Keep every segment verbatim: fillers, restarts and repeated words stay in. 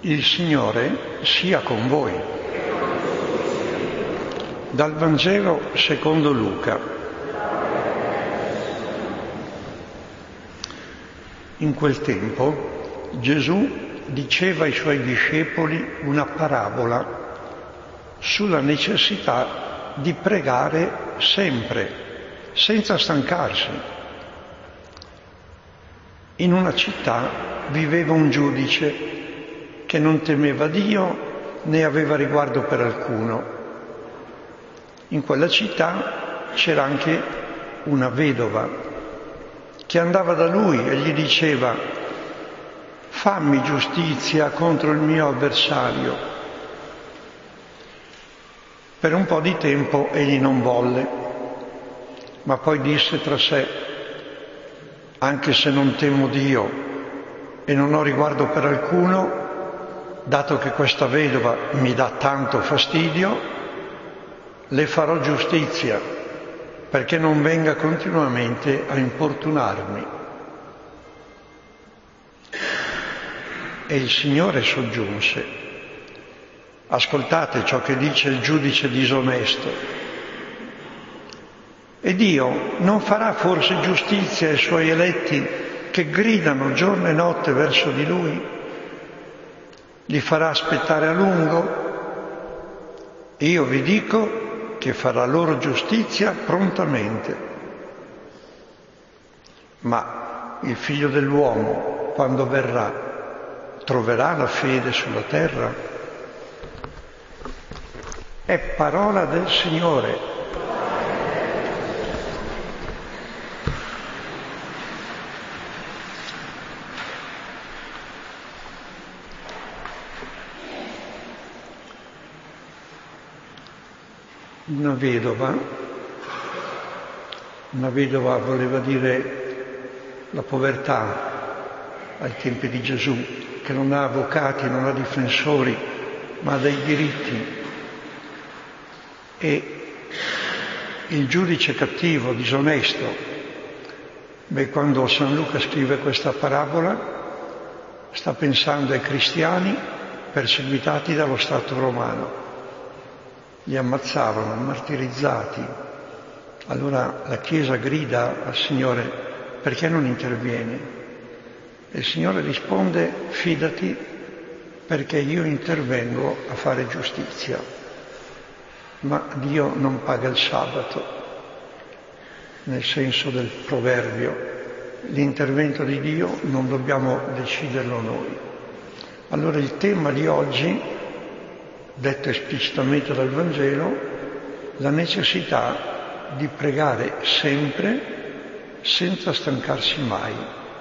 Il Signore sia con voi. Dal Vangelo secondo Luca. In quel tempo Gesù diceva ai suoi discepoli una parabola sulla necessità di pregare sempre, senza stancarsi. In una città viveva un giudice che non temeva Dio né aveva riguardo per alcuno. In quella città c'era anche una vedova che andava da lui e gli diceva: fammi giustizia contro il mio avversario. Per un po' di tempo egli non volle, ma poi disse tra sé: anche se non temo Dio e non ho riguardo per alcuno, dato che questa vedova mi dà tanto fastidio, le farò giustizia perché non venga continuamente a importunarmi. E il Signore soggiunse: ascoltate ciò che dice il giudice disonesto. E Dio non farà forse giustizia ai suoi eletti che gridano giorno e notte verso di Lui? Li farà aspettare a lungo? Io vi dico che farà loro giustizia prontamente. Ma il Figlio dell'uomo, quando verrà, troverà la fede sulla terra? È parola del Signore. Una vedova, una vedova voleva dire la povertà ai tempi di Gesù, che non ha avvocati, non ha difensori, ma ha dei diritti. E il giudice cattivo, disonesto, beh, quando San Luca scrive questa parabola, sta pensando ai cristiani perseguitati dallo Stato romano. Li ammazzavano, martirizzati. Allora la Chiesa grida al Signore: perché non intervieni? E il Signore risponde: fidati, perché io intervengo a fare giustizia. Ma Dio non paga il sabato, nel senso del proverbio. L'intervento di Dio non dobbiamo deciderlo noi. Allora il tema di oggi, detto esplicitamente dal Vangelo, la necessità di pregare sempre senza stancarsi mai.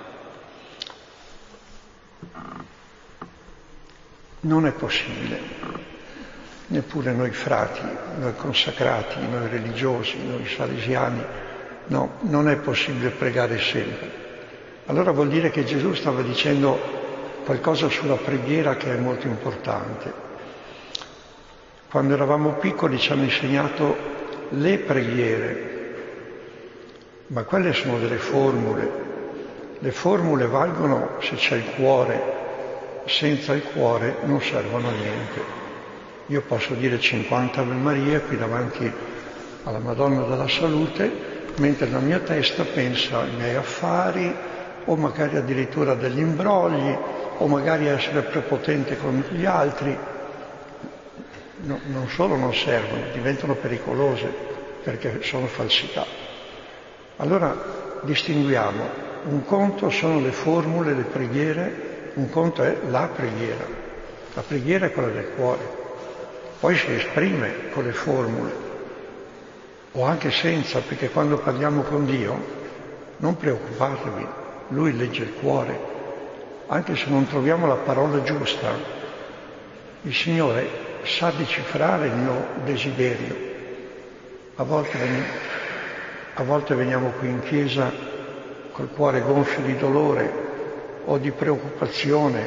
Non è possibile, neppure noi frati, noi consacrati, noi religiosi, noi salesiani, no, non è possibile pregare sempre. Allora vuol dire che Gesù stava dicendo qualcosa sulla preghiera che è molto importante. Quando eravamo piccoli ci hanno insegnato le preghiere, ma quelle sono delle formule. Le formule valgono se c'è il cuore, senza il cuore non servono a niente. Io posso dire cinquanta Ave Maria qui davanti alla Madonna della Salute, mentre la mia testa pensa ai miei affari, o magari addirittura degli imbrogli, o magari essere prepotente con gli altri. No, non solo non servono, diventano pericolose perché sono falsità. Allora distinguiamo: un conto sono le formule, le preghiere, un conto è la preghiera. La preghiera è quella del cuore, poi si esprime con le formule o anche senza, perché quando parliamo con Dio non preoccupatevi, Lui legge il cuore. Anche se non troviamo la parola giusta, il Signore sa decifrare il mio desiderio. A volte, a volte veniamo qui in chiesa col cuore gonfio di dolore o di preoccupazione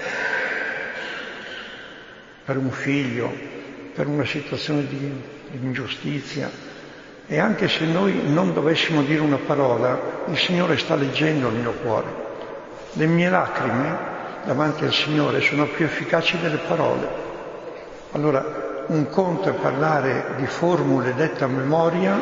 per un figlio, per una situazione di, di ingiustizia. E anche se noi non dovessimo dire una parola, il Signore sta leggendo il mio cuore. Le mie lacrime davanti al Signore sono più efficaci delle parole. Allora, un conto è parlare di formule dette a memoria,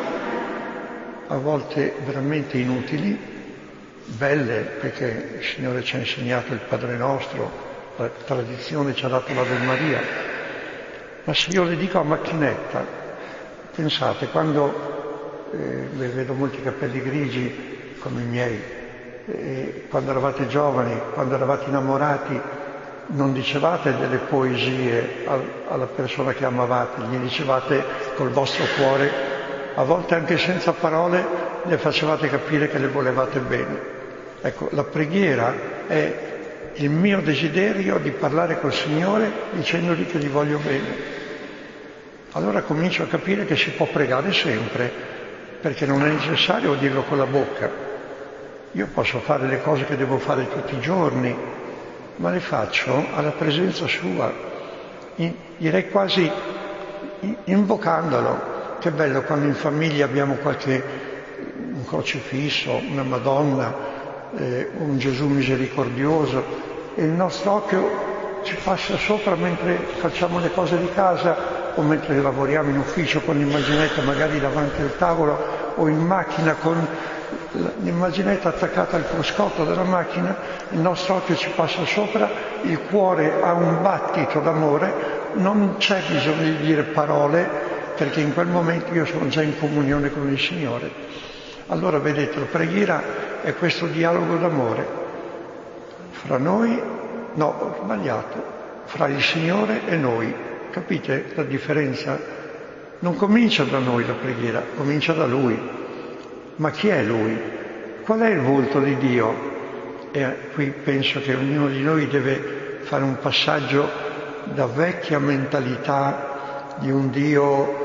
a volte veramente inutili, belle perché il Signore ci ha insegnato il Padre Nostro, la tradizione ci ha dato l'Ave Maria, ma se io le dico a macchinetta, pensate, quando eh, vedo molti capelli grigi come i miei, eh, quando eravate giovani, quando eravate innamorati, non dicevate delle poesie alla persona che amavate, gli dicevate col vostro cuore, a volte anche senza parole, le facevate capire che le volevate bene. Ecco, la preghiera è il mio desiderio di parlare col Signore dicendogli che gli voglio bene. Allora comincio a capire che si può pregare sempre, perché non è necessario dirlo con la bocca. Io posso fare le cose che devo fare tutti i giorni, ma le faccio alla presenza sua, in, direi quasi in, invocandolo. Che bello quando in famiglia abbiamo qualche un crocifisso, una Madonna, eh, un Gesù misericordioso, e il nostro occhio ci passa sopra mentre facciamo le cose di casa o mentre lavoriamo in ufficio con l'immaginetta magari davanti al tavolo o in macchina con l'immaginetta attaccata al cruscotto della macchina, il nostro occhio ci passa sopra, il cuore ha un battito d'amore, non c'è bisogno di dire parole perché in quel momento io sono già in comunione con il Signore. Allora vedete, la preghiera è questo dialogo d'amore fra noi, no, ho sbagliato, fra il Signore e noi. Capite la differenza? Non comincia da noi la preghiera, comincia da Lui. Ma chi è Lui? Qual è il volto di Dio? E qui penso che ognuno di noi deve fare un passaggio da vecchia mentalità di un Dio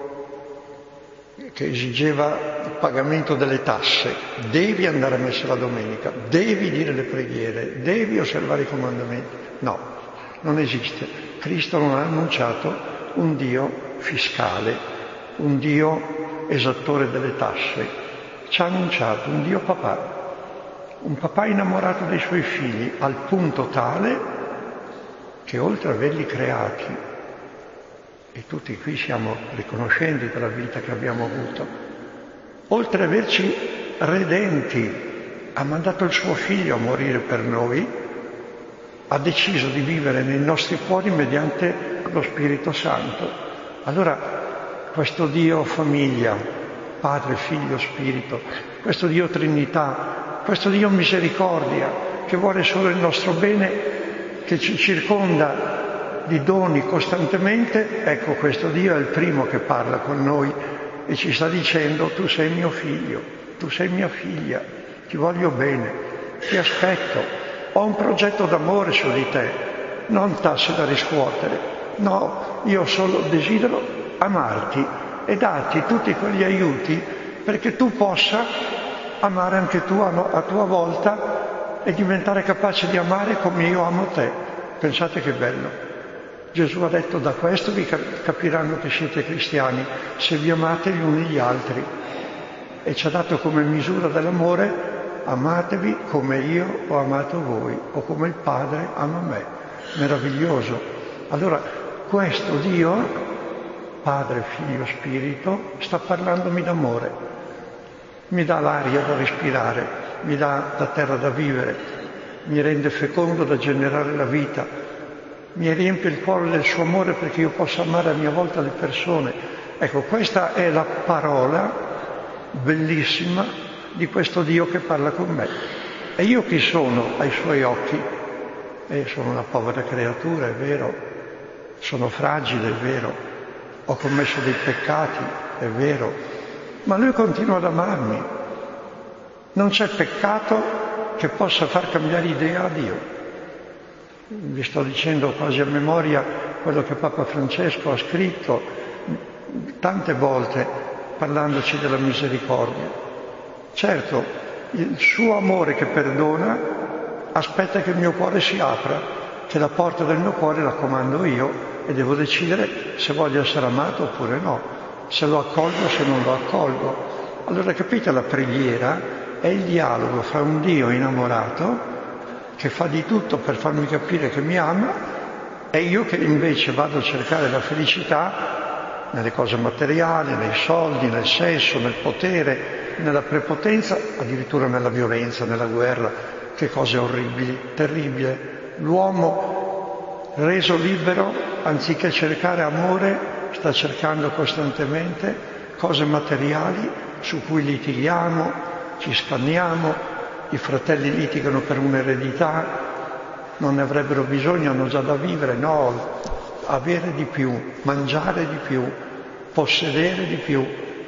che esigeva il pagamento delle tasse. Devi andare a messa la domenica, devi dire le preghiere, devi osservare i comandamenti. No, non esiste. Cristo non ha annunciato un Dio fiscale, un Dio esattore delle tasse. Ci ha annunciato un Dio papà, un papà innamorato dei suoi figli al punto tale che oltre ad averli creati, e tutti qui siamo riconoscenti per la vita che abbiamo avuto, oltre ad averci redenti, ha mandato il suo figlio a morire per noi, ha deciso di vivere nei nostri cuori mediante lo Spirito Santo. Allora questo Dio famiglia, Padre, Figlio, Spirito, questo Dio Trinità, questo Dio misericordia, che vuole solo il nostro bene, che ci circonda di doni costantemente, ecco, questo Dio è il primo che parla con noi e ci sta dicendo: tu sei mio figlio, tu sei mia figlia, ti voglio bene, ti aspetto, ho un progetto d'amore su di te, non tasse da riscuotere, no, io solo desidero amarti e darti tutti quegli aiuti perché tu possa amare anche tu a tua volta e diventare capace di amare come io amo te. Pensate che bello. Gesù ha detto: da questo vi capiranno che siete cristiani, se vi amate gli uni gli altri. E ci ha dato come misura dell'amore: amatevi come io ho amato voi, o come il Padre ama me. Meraviglioso. Allora questo Dio, Padre, Figlio, Spirito, sta parlandomi d'amore. Mi dà l'aria da respirare, mi dà la terra da vivere, mi rende fecondo da generare la vita, mi riempie il cuore del suo amore perché io possa amare a mia volta le persone. Ecco, questa è la parola bellissima di questo Dio che parla con me. E io chi sono ai suoi occhi? Eh, sono una povera creatura, è vero, sono fragile, è vero, ho commesso dei peccati, è vero, ma Lui continua ad amarmi. Non c'è peccato che possa far cambiare idea a Dio. Vi sto dicendo quasi a memoria quello che Papa Francesco ha scritto tante volte parlandoci della misericordia. Certo, il suo amore che perdona aspetta che il mio cuore si apra, che la porta del mio cuore la comando io e devo decidere se voglio essere amato oppure no, se lo accolgo o se non lo accolgo. Allora capite, la preghiera è il dialogo fra un Dio innamorato che fa di tutto per farmi capire che mi ama, e io che invece vado a cercare la felicità nelle cose materiali, nei soldi, nel sesso, nel potere, nella prepotenza, addirittura nella violenza, nella guerra. Che cose orribili, terribile. L'uomo reso libero, anziché cercare amore, sta cercando costantemente cose materiali su cui litighiamo, ci scanniamo, i fratelli litigano per un'eredità, non ne avrebbero bisogno, hanno già da vivere, no, avere di più, mangiare di più, possedere di più,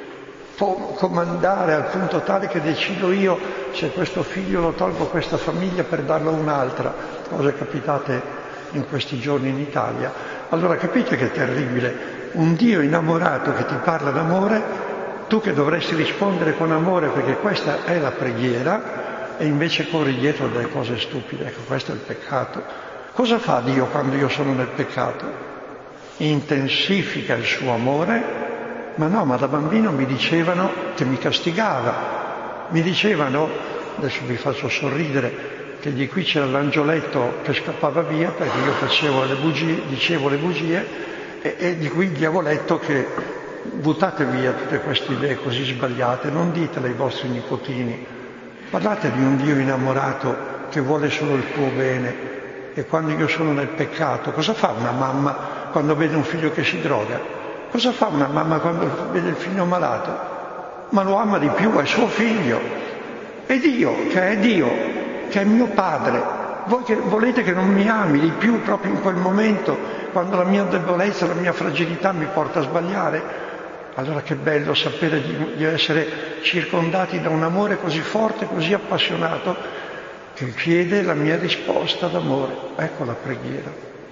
comandare al punto tale che decido io se questo figlio lo tolgo a questa famiglia per darlo a un'altra, cose capitate in questi giorni in Italia. Allora capite che è terribile, un Dio innamorato che ti parla d'amore, tu che dovresti rispondere con amore perché questa è la preghiera, e invece corri dietro delle cose stupide. Ecco, questo è il peccato. Cosa fa Dio quando io sono nel peccato? Intensifica il suo amore, ma no, ma da bambino mi dicevano che mi castigava. Mi dicevano, adesso vi faccio sorridere, che di qui c'era l'angioletto che scappava via perché io facevo le bugie, dicevo le bugie, e, e di qui il diavoletto che buttate via tutte queste idee così sbagliate, non ditele ai vostri nipotini. Parlate di un Dio innamorato che vuole solo il tuo bene, e quando io sono nel peccato, cosa fa una mamma quando vede un figlio che si droga? Cosa fa una mamma quando vede il figlio malato? Ma lo ama di più, è suo figlio. E Dio, che è Dio, che è mio padre, voi che volete che non mi ami di più proprio in quel momento, quando la mia debolezza, la mia fragilità mi porta a sbagliare? Allora che bello sapere di, di essere circondati da un amore così forte, così appassionato, che chiede la mia risposta d'amore. Ecco la preghiera.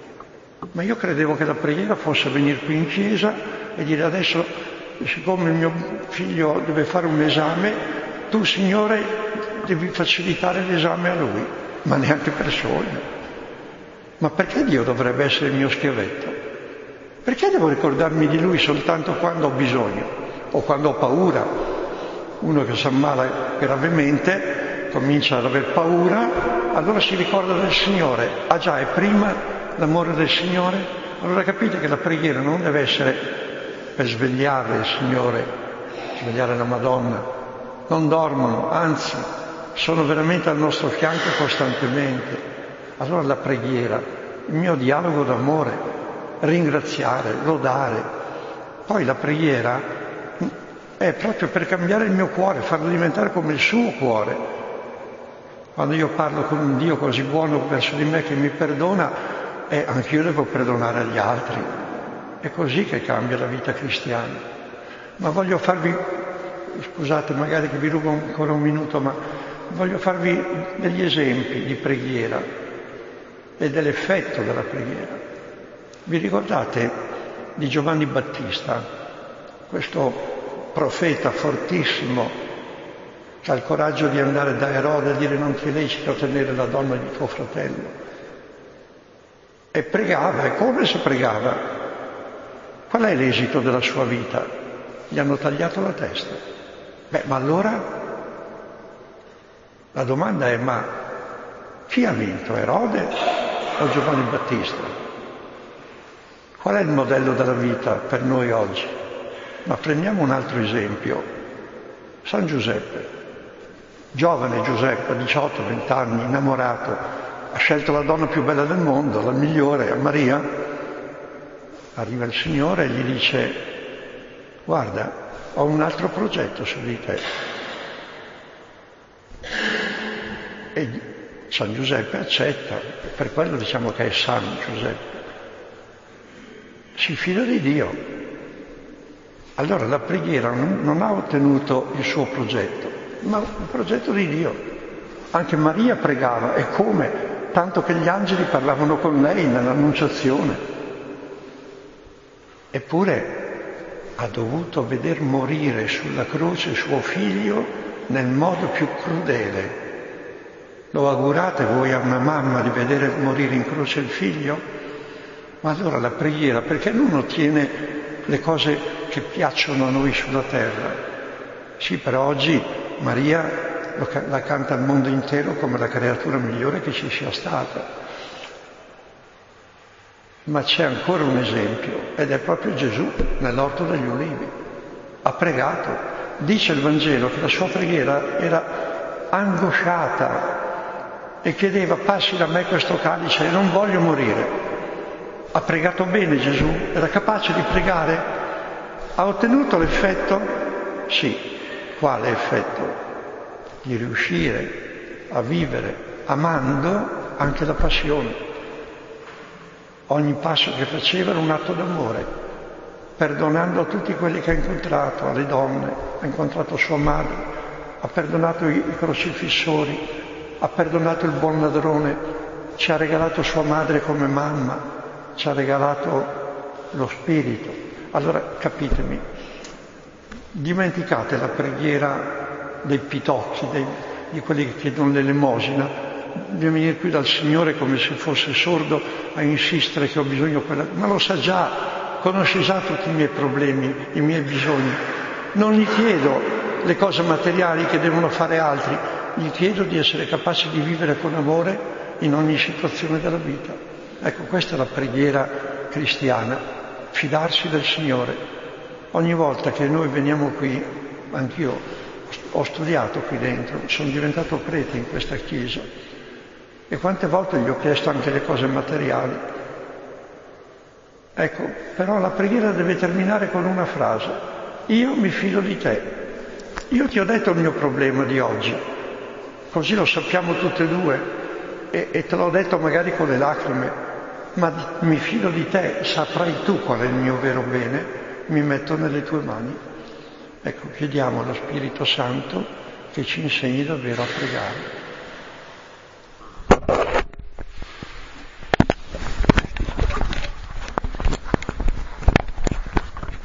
Ma io credevo che la preghiera fosse venire qui in chiesa e dire adesso, siccome il mio figlio deve fare un esame, tu Signore devi facilitare l'esame a lui. Ma neanche per sogno. Ma perché Dio dovrebbe essere il mio schiavetto? Perché devo ricordarmi di Lui soltanto quando ho bisogno o quando ho paura? Uno che si ammala gravemente comincia ad aver paura, allora si ricorda del Signore. Ah già, è prima l'amore del Signore? Allora capite che la preghiera non deve essere per svegliare il Signore, svegliare la Madonna. Non dormono, anzi, sono veramente al nostro fianco costantemente. Allora la preghiera, il mio dialogo d'amore, ringraziare, lodare. Poi la preghiera è proprio per cambiare il mio cuore, farlo diventare come il suo cuore. Quando io parlo con un Dio così buono verso di me che mi perdona, eh, anch'io devo perdonare agli altri. È così che cambia la vita cristiana. Ma voglio farvi, scusate magari che vi rubo ancora un minuto, ma voglio farvi degli esempi di preghiera e dell'effetto della preghiera. Vi ricordate di Giovanni Battista, questo profeta fortissimo che ha il coraggio di andare da Erode e dire non ti è lecito tenere la donna di tuo fratello? E pregava, e come se pregava? Qual è l'esito della sua vita? Gli hanno tagliato la testa. Beh, ma allora la domanda è, ma chi ha vinto, Erode o Giovanni Battista? Qual è il modello della vita per noi oggi? Ma prendiamo un altro esempio. San Giuseppe, giovane Giuseppe, diciotto venti anni, innamorato, ha scelto la donna più bella del mondo, la migliore, Maria. Arriva il Signore e gli dice, guarda, ho un altro progetto su di te. E San Giuseppe accetta, per quello diciamo che è San Giuseppe. Si fida di Dio. Allora la preghiera non ha ottenuto il suo progetto, ma il progetto di Dio. Anche Maria pregava, e come? Tanto che gli angeli parlavano con lei nell'Annunciazione. Eppure ha dovuto veder morire sulla croce suo figlio nel modo più crudele. Lo augurate voi a una mamma di vedere morire in croce il figlio? Ma allora la preghiera, perché non ottiene le cose che piacciono a noi sulla terra? Sì, però oggi Maria la canta il mondo intero come la creatura migliore che ci sia stata. Ma c'è ancora un esempio, ed è proprio Gesù nell'Orto degli Ulivi. Ha pregato, dice il Vangelo che la sua preghiera era angosciata e chiedeva: passi da me questo calice, non voglio morire. Ha pregato bene Gesù, era capace di pregare, ha ottenuto l'effetto? Sì. Quale effetto? Di riuscire a vivere amando anche la passione. Ogni passo che faceva era un atto d'amore, perdonando a tutti quelli che ha incontrato, alle donne, ha incontrato sua madre, ha perdonato i crocifissori, ha perdonato il buon ladrone, ci ha regalato sua madre come mamma, ci ha regalato lo spirito. Allora, capitemi, dimenticate la preghiera dei pitocchi, dei, di quelli che chiedono l'elemosina, di venire qui dal Signore come se fosse sordo a insistere che ho bisogno di quella... Ma lo sa già, conosce già tutti i miei problemi, i miei bisogni. Non gli chiedo le cose materiali che devono fare altri, gli chiedo di essere capaci di vivere con amore in ogni situazione della vita. Ecco, questa è la preghiera cristiana, fidarsi del Signore. Ogni volta che noi veniamo qui, anch'io ho studiato qui dentro, sono diventato prete in questa chiesa, e quante volte gli ho chiesto anche le cose materiali. Ecco, però la preghiera deve terminare con una frase: io mi fido di te, io ti ho detto il mio problema di oggi, così lo sappiamo tutte e due, e, e te l'ho detto magari con le lacrime, ma di, mi fido di te, saprai tu qual è il mio vero bene, mi metto nelle tue mani. Ecco, chiediamo allo Spirito Santo che ci insegni davvero a pregare.